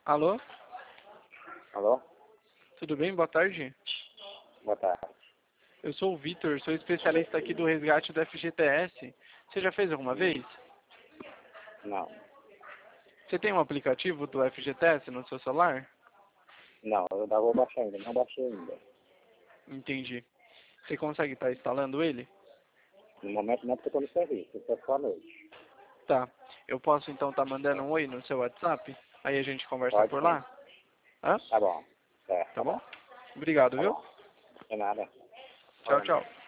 Alô? Alô? Tudo bem? Boa tarde. Boa tarde. Eu sou o Vitor, sou especialista aqui do resgate do FGTS. Você já fez alguma vez? Não. Você tem um aplicativo do FGTS no seu celular? Não, eu ainda vou baixar ainda. Não baixei ainda. Entendi. Você consegue estar instalando ele? No momento não, porque eu estou no serviço. Isso é só à noite. Tá. Eu posso então estar mandando um oi no seu WhatsApp? Aí a gente conversa Pode por sim. lá? Hã? Tá bom. Tá Certo. bom? Obrigado, Tá viu? bom. De nada. Tchau, Ora, tchau.